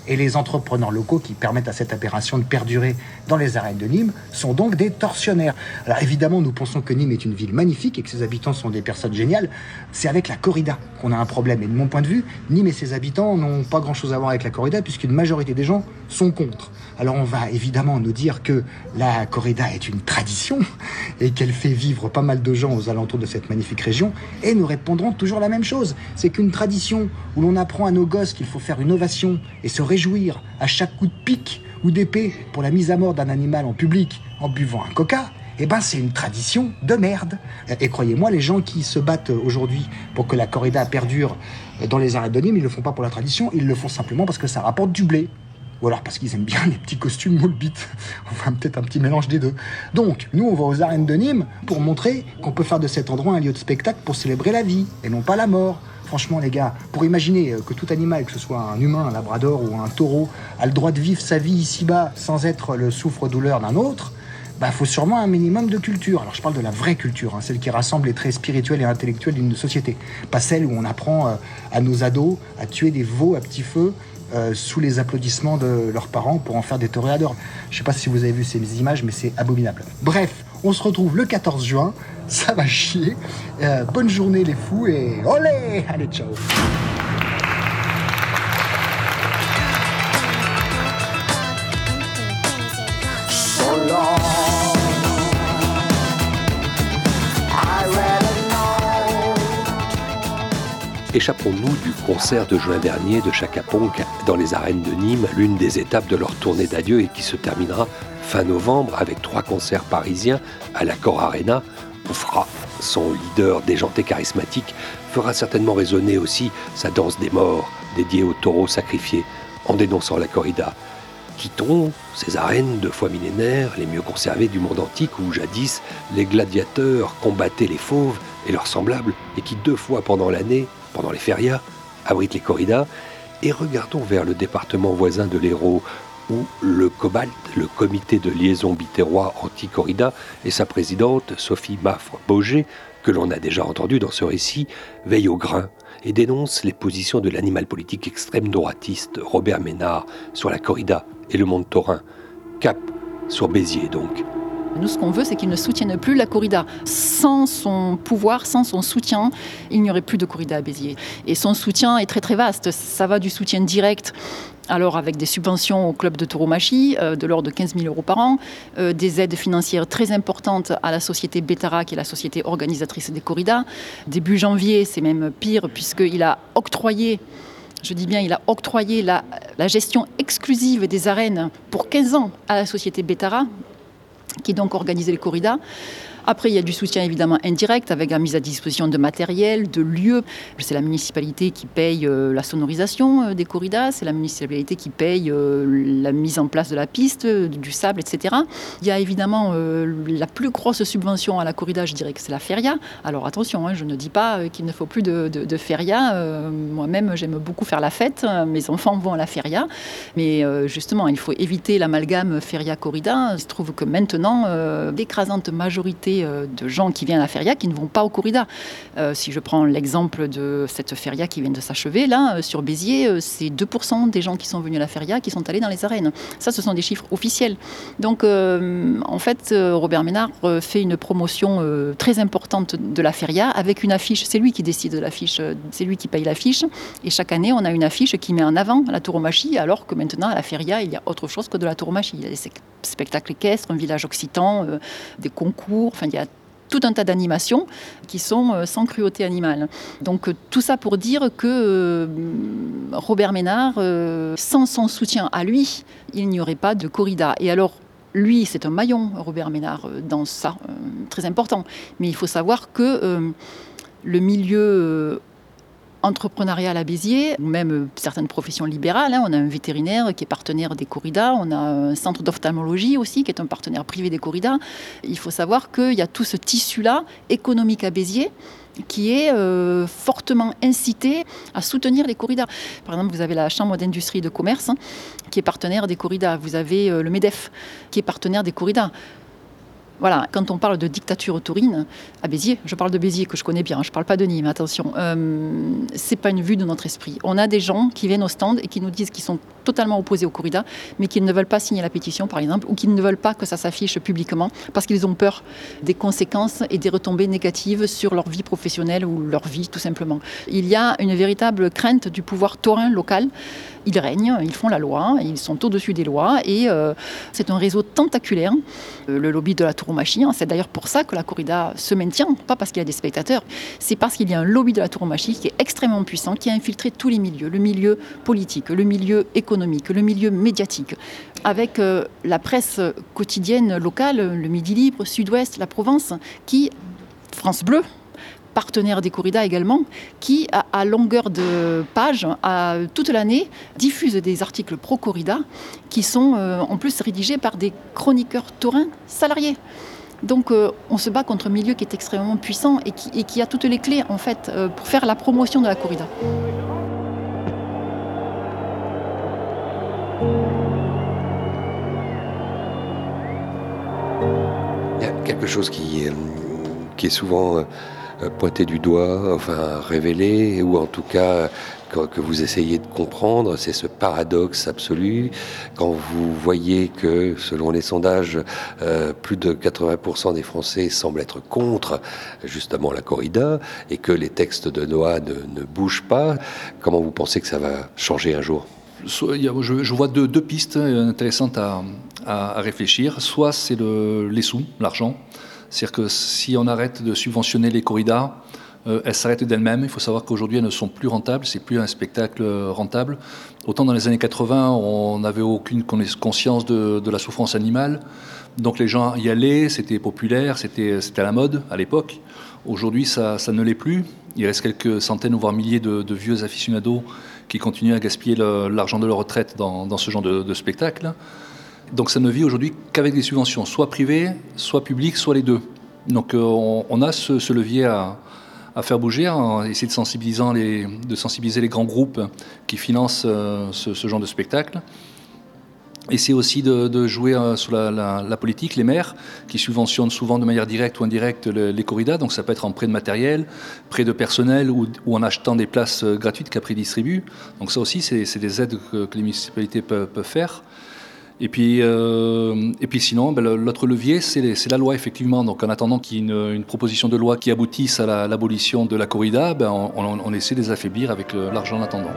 [SPEAKER 17] Et les entrepreneurs locaux qui permettent à cette aberration de perdurer dans les arènes de Nîmes sont donc des tortionnaires. Alors évidemment, nous pensons que Nîmes est une ville magnifique et que ses habitants sont des personnes géniales. C'est avec la corrida qu'on a un problème. Et de mon point de vue, Nîmes et ses habitants n'ont pas grand-chose à voir avec la corrida puisqu'une majorité des gens sont contre. Alors on va évidemment nous dire que la corrida est une tradition et qu'elle fait vivre pas mal de gens aux alentours de cette magnifique région, et nous répondrons toujours la même chose. C'est qu'une tradition où l'on apprend à nos gosses qu'il faut faire une ovation et se réjouir à chaque coup de pique ou d'épée pour la mise à mort d'un animal en public en buvant un coca, eh ben c'est une tradition de merde. Et croyez-moi, les gens qui se battent aujourd'hui pour que la corrida perdure dans les arènes de Nîmes, ils le font pas pour la tradition, ils le font simplement parce que ça rapporte du blé. Ou alors parce qu'ils aiment bien les petits costumes moule bite. Enfin, peut-être un petit mélange des deux. Donc, nous, on va aux arènes de Nîmes pour montrer qu'on peut faire de cet endroit un lieu de spectacle pour célébrer la vie, et non pas la mort. Franchement, les gars, pour imaginer que tout animal, que ce soit un humain, un labrador ou un taureau, a le droit de vivre sa vie ici-bas sans être le souffre-douleur d'un autre, bah, faut sûrement un minimum de culture. Alors, je parle de la vraie culture, hein, celle qui rassemble les traits spirituels et intellectuels d'une société. Pas celle où on apprend euh, à nos ados à tuer des veaux à petit feu, Euh, sous les applaudissements de leurs parents pour en faire des toréadors. Je sais pas si vous avez vu ces images, mais c'est abominable. Bref, on se retrouve le quatorze juin, ça va chier. Euh, bonne journée les fous et olé! Allez, ciao!
[SPEAKER 2] So long.
[SPEAKER 3] Échappons-nous du concert de juin dernier de Chaka Ponk dans les arènes de Nîmes, l'une des étapes de leur tournée d'adieu et qui se terminera fin novembre avec trois concerts parisiens à l'Accor Arena. Oufra, son leader déjanté charismatique, fera certainement résonner aussi sa danse des morts, dédiée aux taureaux sacrifiés, en dénonçant la corrida. Quittons ces arènes deux fois millénaires, les mieux conservées du monde antique où jadis les gladiateurs combattaient les fauves et leurs semblables et qui deux fois pendant l'année, pendant les férias, abritent les corridas, et regardons vers le département voisin de l'Hérault où le COBALT, le comité de liaison biterrois anti-corrida, et sa présidente Sophie Maffre-Bauger, que l'on a déjà entendu dans ce récit, veille au grain et dénonce les positions de l'animal politique extrême droitiste Robert Ménard sur la corrida et le monde taurin. Cap sur Béziers donc.
[SPEAKER 9] Nous, ce qu'on veut, c'est qu'ils ne soutiennent plus la corrida. Sans son pouvoir, sans son soutien, il n'y aurait plus de corrida à Béziers. Et son soutien est très très vaste. Ça va du soutien direct, alors avec des subventions au club de tauromachie, euh, de l'ordre de quinze mille euros par an, euh, des aides financières très importantes à la société Betara, qui est la société organisatrice des corridas. Début janvier, c'est même pire, puisqu'il a octroyé... Je dis bien, il a octroyé la, la gestion exclusive des arènes pour quinze ans à la société Betara, qui donc organisait les corridas. Après, il y a du soutien évidemment indirect avec la mise à disposition de matériel, de lieux. C'est la municipalité qui paye euh, la sonorisation euh, des corridas, c'est la municipalité qui paye euh, la mise en place de la piste, euh, du sable, et cetera. Il y a évidemment euh, la plus grosse subvention à la corrida, je dirais que c'est la feria. Alors attention, hein, je ne dis pas euh, qu'il ne faut plus de, de, de feria. Euh, moi-même, j'aime beaucoup faire la fête. Mes enfants vont à la feria. Mais euh, justement, il faut éviter l'amalgame feria-corrida. Il se trouve que maintenant, euh, l'écrasante majorité de gens qui viennent à la feria qui ne vont pas au corrida. Euh, si je prends l'exemple de cette feria qui vient de s'achever, là, sur Béziers, c'est deux pour cent des gens qui sont venus à la feria qui sont allés dans les arènes. Ça, ce sont des chiffres officiels. Donc, euh, en fait, Robert Ménard fait une promotion euh, très importante de la feria avec une affiche. C'est lui qui décide de l'affiche, c'est lui qui paye l'affiche. Et chaque année, on a une affiche qui met en avant la tauromachie, alors que maintenant, à la feria, il y a autre chose que de la tauromachie. Il y a des spectacles équestres, un village occitan, euh, des concours, enfin, il y a tout un tas d'animations qui sont euh, sans cruauté animale. Donc euh, tout ça pour dire que euh, Robert Ménard, euh, sans son soutien à lui, il n'y aurait pas de corrida. Et alors, lui, c'est un maillon, Robert Ménard, euh, dans ça, euh, très important. Mais il faut savoir que euh, le milieu... Euh, entrepreneurial à Béziers, ou même certaines professions libérales. Hein. On a un vétérinaire qui est partenaire des corridas, on a un centre d'ophtalmologie aussi qui est un partenaire privé des corridas. Il faut savoir qu'il y a tout ce tissu-là économique à Béziers qui est euh, fortement incité à soutenir les corridas. Par exemple, vous avez la Chambre d'industrie et de commerce hein, qui est partenaire des corridas. Vous avez euh, le MEDEF qui est partenaire des corridas. Voilà, quand on parle de dictature taurine, à Béziers, je parle de Béziers que je connais bien, je ne parle pas de Nîmes, attention, euh, c'est pas une vue de notre esprit. On a des gens qui viennent au stand et qui nous disent qu'ils sont totalement opposés aux corridas, mais qu'ils ne veulent pas signer la pétition, par exemple, ou qu'ils ne veulent pas que ça s'affiche publiquement, parce qu'ils ont peur des conséquences et des retombées négatives sur leur vie professionnelle ou leur vie, tout simplement. Il y a une véritable crainte du pouvoir taurin local. Ils règnent, ils font la loi, ils sont au-dessus des lois, et euh, c'est un réseau tentaculaire, euh, le lobby de la tauromachie. C'est d'ailleurs pour ça que la corrida se maintient, pas parce qu'il y a des spectateurs, c'est parce qu'il y a un lobby de la tauromachie qui est extrêmement puissant, qui a infiltré tous les milieux, le milieu politique, le milieu économique, le milieu médiatique, avec euh, la presse quotidienne locale, le Midi Libre, Sud-Ouest, la Provence, qui, France Bleu, partenaire des corridas également, qui, à, à longueur de page, à, toute l'année, diffuse des articles pro-corrida qui sont euh, en plus rédigés par des chroniqueurs taurins salariés. Donc euh, on se bat contre un milieu qui est extrêmement puissant et qui, et qui a toutes les clés en fait, euh, pour faire la promotion de la corrida.
[SPEAKER 3] Il y a quelque chose qui, euh, qui est souvent... Euh, pointé du doigt, enfin révélé, ou en tout cas que, que vous essayez de comprendre, c'est ce paradoxe absolu quand vous voyez que, selon les sondages, euh, plus de quatre-vingts pour cent des Français semblent être contre justement la corrida et que les textes de loi ne, ne bougent pas. Comment vous pensez que ça va changer un jour ?
[SPEAKER 14] Je vois deux, deux pistes intéressantes à, à, à réfléchir. Soit c'est le, les sous, l'argent. C'est-à-dire que si on arrête de subventionner les corridas, euh, elles s'arrêtent d'elles-mêmes. Il faut savoir qu'aujourd'hui, elles ne sont plus rentables. C'est plus un spectacle rentable. Autant dans les années quatre-vingts, on n'avait aucune conscience de, de la souffrance animale. Donc les gens y allaient, c'était populaire, c'était, c'était à la mode à l'époque. Aujourd'hui, ça, ça ne l'est plus. Il reste quelques centaines, voire milliers de, de vieux aficionados qui continuent à gaspiller le, l'argent de leur retraite dans, dans ce genre de, de spectacle. Donc ça ne vit aujourd'hui qu'avec des subventions, soit privées, soit publiques, soit les deux. Donc euh, on, on a ce, ce levier à, à faire bouger, en essayer de, sensibilisant les, de sensibiliser les grands groupes qui financent euh, ce, ce genre de spectacle. Essayer aussi de, de jouer euh, sur la, la, la politique, les maires, qui subventionnent souvent de manière directe ou indirecte le, les corridas. Donc ça peut être en prêt de matériel, prêt de personnel ou, ou en achetant des places gratuites qu'après distribuent. Donc ça aussi, c'est, c'est des aides que, que les municipalités peuvent, peuvent faire. Et puis, euh, et puis sinon, ben, l'autre levier, c'est, c'est la loi, effectivement. Donc en attendant qu'il y ait une, une proposition de loi qui aboutisse à la, l'abolition de la corrida, ben, on, on, on essaie de les affaiblir avec le, l'argent en attendant.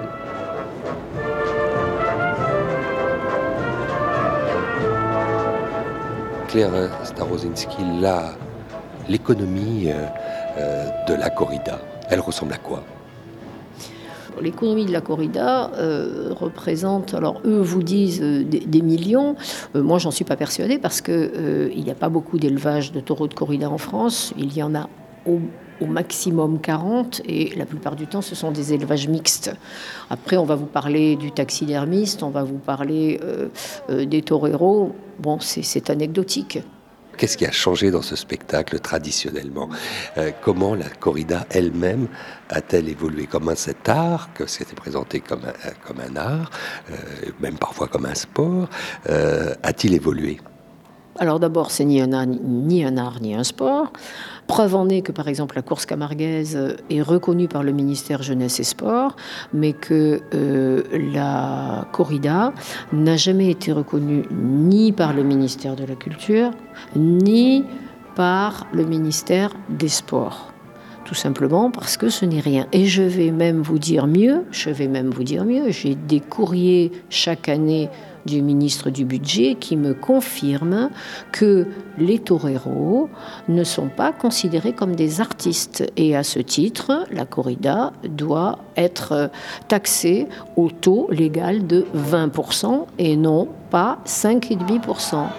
[SPEAKER 3] Claire Starosinski, là, l'économie euh, euh, de la corrida, elle ressemble à quoi ?
[SPEAKER 6] L'économie de la corrida euh, représente, alors eux vous disent euh, des, des millions, euh, moi j'en suis pas persuadée parce qu'il euh, n'y a pas beaucoup d'élevage de taureaux de corrida en France, il y en a au, au maximum quarante et la plupart du temps ce sont des élevages mixtes. Après on va vous parler du taxidermiste, on va vous parler euh, euh, des toreros, bon c'est, c'est anecdotique.
[SPEAKER 3] Qu'est-ce qui a changé dans ce spectacle traditionnellement ? euh, Comment la corrida elle-même a-t-elle évolué ? Comme un cet art, que c'était présenté comme un, comme un art, euh, même parfois comme un sport, euh, a-t-il évolué ?
[SPEAKER 6] Alors d'abord, c'est ni un art, ni un art, ni un sport. Preuve en est que, par exemple, la course camarguaise est reconnue par le ministère Jeunesse et Sport, mais que euh, la corrida n'a jamais été reconnue ni par le ministère de la Culture, ni par le ministère des Sports. Tout simplement parce que ce n'est rien. Et je vais même vous dire mieux, je vais même vous dire mieux, j'ai des courriers chaque année du ministre du Budget qui me confirme que les toreros ne sont pas considérés comme des artistes. Et à ce titre, la corrida doit être taxée au taux légal de vingt pour cent et non pas cinq virgule cinq pour cent.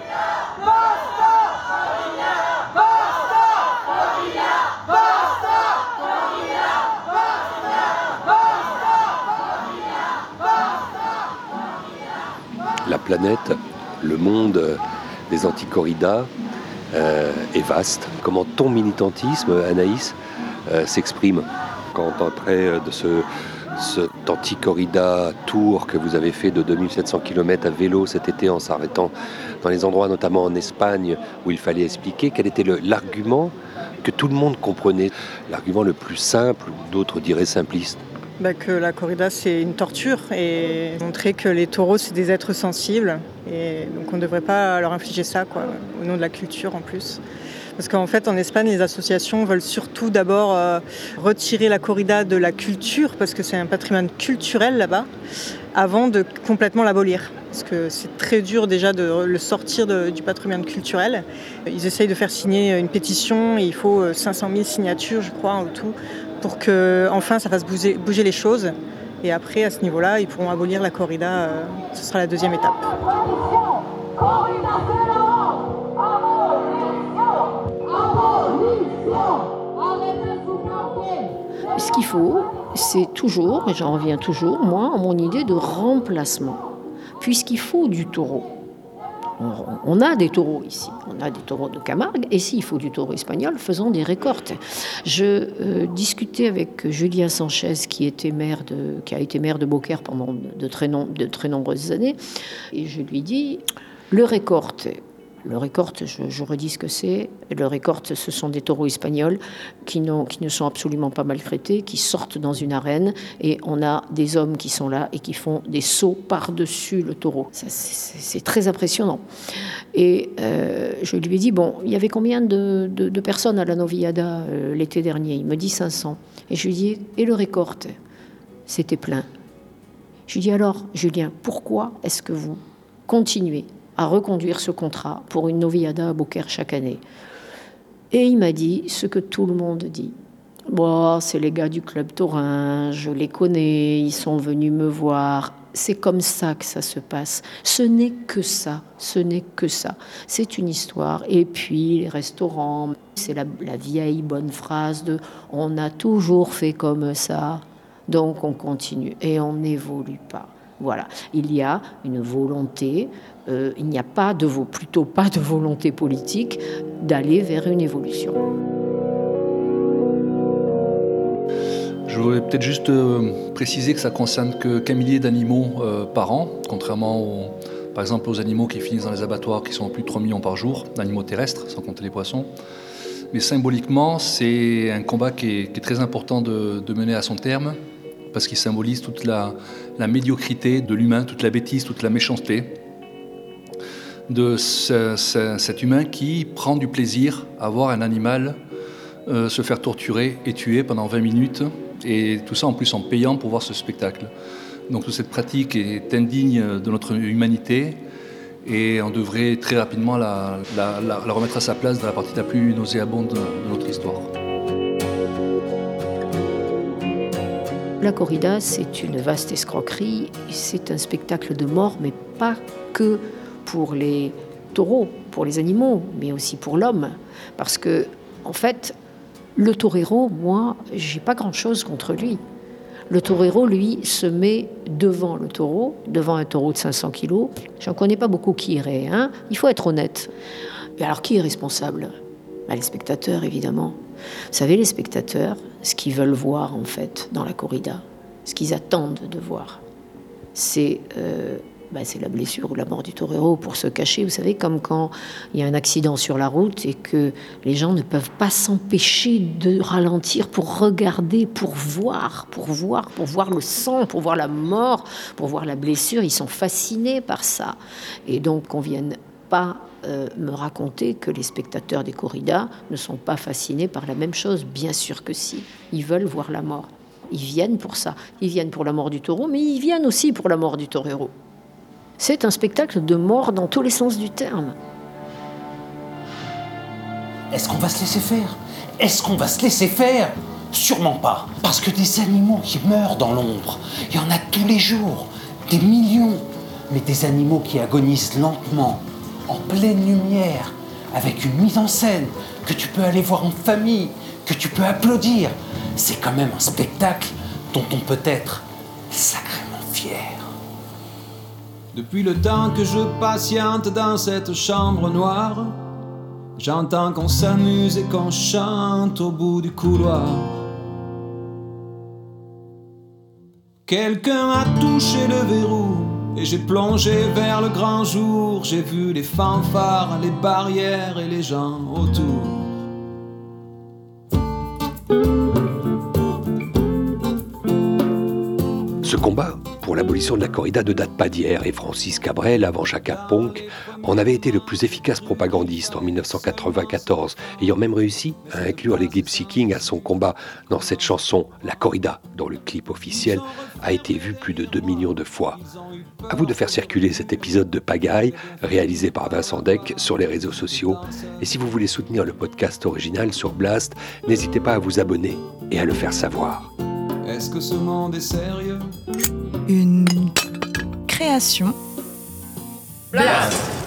[SPEAKER 3] La planète, le monde des anti-corridas euh, est vaste. Comment ton militantisme, Anaïs, euh, s'exprime quand après de ce, cet anti-corrida tour que vous avez fait de deux mille sept cents kilomètres à vélo cet été en s'arrêtant dans les endroits notamment en Espagne où il fallait expliquer quel était le, l'argument que tout le monde comprenait, l'argument le plus simple, ou d'autres diraient simpliste.
[SPEAKER 18] Bah que la corrida c'est une torture et montrer que les taureaux c'est des êtres sensibles et donc on ne devrait pas leur infliger ça quoi, au nom de la culture en plus. Parce qu'en fait en Espagne les associations veulent surtout d'abord euh, retirer la corrida de la culture parce que c'est un patrimoine culturel là-bas avant de complètement l'abolir. Parce que c'est très dur déjà de le sortir de, du patrimoine culturel. Ils essayent de faire signer une pétition et il faut cinq cent mille signatures je crois en tout pour que enfin ça fasse bouger, bouger les choses. Et après, à ce niveau-là, ils pourront abolir la corrida. Euh, ce sera la deuxième étape.
[SPEAKER 6] Ce qu'il faut, c'est toujours, et j'en reviens toujours, moi, à mon idée de remplacement. Puisqu'il faut du taureau. On a des taureaux ici, on a des taureaux de Camargue, et s'il faut du taureau espagnol, faisons des récoltes. Je euh, discutais avec Julien Sanchez, qui, était maire de, qui a été maire de Beaucaire pendant de très, non, de très nombreuses années, et je lui dis, le récolte, le récolte, je, je redis ce que c'est, le récolte, ce sont des taureaux espagnols qui, n'ont, qui ne sont absolument pas maltraités, qui sortent dans une arène, et on a des hommes qui sont là et qui font des sauts par-dessus le taureau. Ça, c'est, c'est très impressionnant. Et euh, je lui ai dit, bon, il y avait combien de, de, de personnes à la Noviada euh, l'été dernier? Il me dit cinq cents. Et je lui ai dit, et le récolte? C'était plein. Je lui ai dit, alors, Julien, pourquoi est-ce que vous continuez à reconduire ce contrat pour une Noviada à Beaucaire chaque année? Et il m'a dit ce que tout le monde dit. Bon, c'est les gars du club taurin, je les connais, ils sont venus me voir. C'est comme ça que ça se passe. Ce n'est que ça, ce n'est que ça. C'est une histoire. Et puis, les restaurants, c'est la, la vieille bonne phrase de « on a toujours fait comme ça, donc on continue » et on n'évolue pas. Voilà, il y a une volonté, euh, il n'y a pas de, plutôt pas de volonté politique d'aller vers une évolution.
[SPEAKER 14] Je voudrais peut-être juste euh, préciser que ça ne concerne que, qu'un millier d'animaux euh, par an, contrairement aux, par exemple aux animaux qui finissent dans les abattoirs qui sont plus de trois millions par jour, d'animaux terrestres, sans compter les poissons. Mais symboliquement, c'est un combat qui est, qui est très important de, de mener à son terme, parce qu'il symbolise toute la, la médiocrité de l'humain, toute la bêtise, toute la méchanceté de ce, ce, cet humain qui prend du plaisir à voir un animal euh, se faire torturer et tuer pendant vingt minutes, et tout ça en plus en payant pour voir ce spectacle. Donc toute cette pratique est indigne de notre humanité, et on devrait très rapidement la, la, la, la remettre à sa place dans la partie la plus nauséabonde de notre histoire.
[SPEAKER 6] La corrida, c'est une vaste escroquerie, c'est un spectacle de mort, mais pas que pour les taureaux, pour les animaux, mais aussi pour l'homme. Parce que, en fait, le torero, moi, j'ai pas grand-chose contre lui. Le torero, lui, se met devant le taureau, devant un taureau de cinq cents kilos. J'en connais pas beaucoup qui irait, hein. Il faut être honnête. Et alors, qui est responsable? Ben, les spectateurs, évidemment. Vous savez, les spectateurs, ce qu'ils veulent voir, en fait, dans la corrida, ce qu'ils attendent de voir, c'est, euh, bah, c'est la blessure ou la mort du torero pour se cacher. Vous savez, comme quand il y a un accident sur la route et que les gens ne peuvent pas s'empêcher de ralentir pour regarder, pour voir, pour voir, pour voir le sang, pour voir la mort, pour voir la blessure. Ils sont fascinés par ça. Et donc, qu'on vienne pas euh, me raconter que les spectateurs des corridas ne sont pas fascinés par la même chose. Bien sûr que si. Ils veulent voir la mort. Ils viennent pour ça. Ils viennent pour la mort du taureau, mais ils viennent aussi pour la mort du torero. C'est un spectacle de mort dans tous les sens du terme.
[SPEAKER 4] Est-ce qu'on va se laisser faire? Est-ce qu'on va se laisser faire? Sûrement pas. Parce que des animaux qui meurent dans l'ombre, il y en a tous les jours, des millions. Mais des animaux qui agonisent lentement, en pleine lumière, avec une mise en scène que tu peux aller voir en famille, que tu peux applaudir. C'est quand même un spectacle dont on peut être sacrément fier.
[SPEAKER 19] Depuis le temps que je patiente dans cette chambre noire, j'entends qu'on s'amuse et qu'on chante au bout du couloir. Quelqu'un a touché le verrou et j'ai plongé vers le grand jour. J'ai vu les fanfares, les barrières et les gens autour.
[SPEAKER 3] Ce combat pour l'abolition de la corrida ne date pas d'hier et Francis Cabrel, avant Chaka Ponk, en avait été le plus efficace propagandiste en dix-neuf cent quatre-vingt-quatorze, ayant même réussi à inclure les Gypsy Kings à son combat dans cette chanson, La Corrida, dont le clip officiel a été vu plus de deux millions de fois. À vous de faire circuler cet épisode de Pagaille, réalisé par Vincent Deck sur les réseaux sociaux. Et si vous voulez soutenir le podcast original sur Blast, n'hésitez pas à vous abonner et à le faire savoir.
[SPEAKER 19] Est-ce que ce monde est sérieux?
[SPEAKER 1] Une création
[SPEAKER 2] Blast!